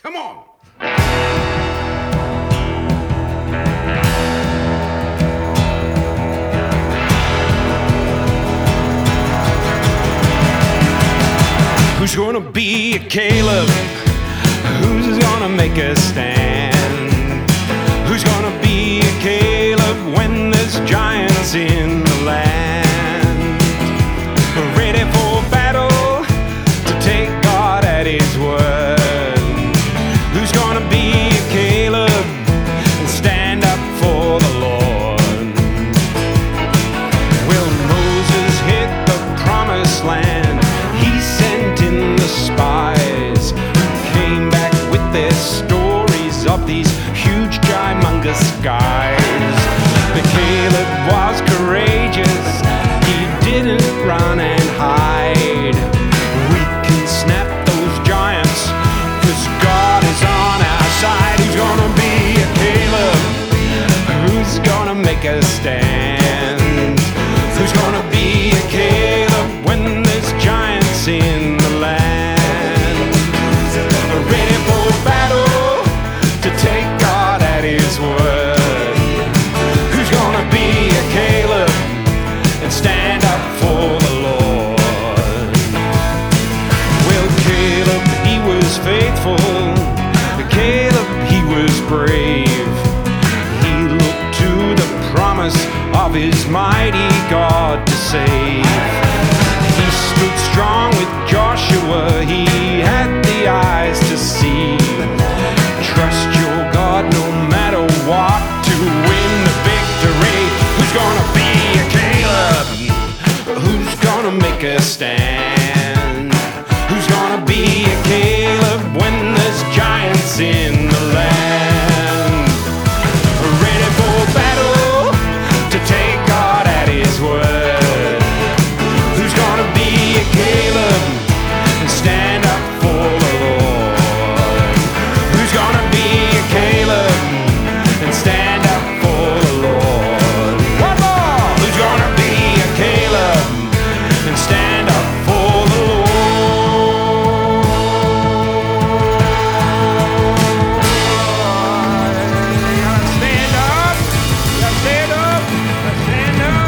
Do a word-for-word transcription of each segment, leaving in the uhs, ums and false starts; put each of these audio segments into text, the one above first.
Come on. Who's gonna be a Caleb? Who's gonna make a stand? Who's gonna be a Caleb when there's giants in the land? Ready for battle to take God at His word. Who's gonna be a Caleb and stand up for the Lord? Will Moses hit the promised land? He sent in the spies who came back with their stories of these huge, humongous guys. But Caleb was courageous. He didn't run and hide. We can snap those giants, 'cause God is on our side. Who's gonna be a Caleb? Who's gonna make a stand? Who's gonna be a Caleb when there's giants in the land? Ready for battle to take God at His word. Who's gonna be a Caleb and stand up for the Lord? Well, Caleb, he was faithful. Caleb, he was brave. He looked to the promise of his mighty God to save. He stood strong with Joshua. He had the eyes to see. Trust your God no matter what to win the victory. Who's gonna be a Caleb? Who's gonna make a stand? Who's gonna be a Caleb when there's giants in the land? Ready for battle to take God at His word. Who's gonna be a Caleb and stand up for the Lord? Who's gonna be a Caleb and stand up for the Lord? One more! Who's gonna be a Caleb and stand up for the Lord? You gotta stand up! You gotta stand up! You gotta stand up!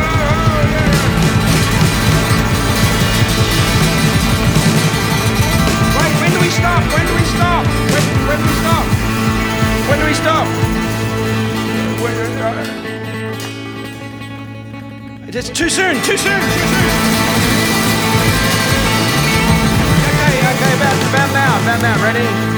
Wait, when do we stop? When do we stop? When, when do we stop? When do we stop? When, uh, it's too soon, too soon, too soon. Okay, okay, about, about now, about now, ready?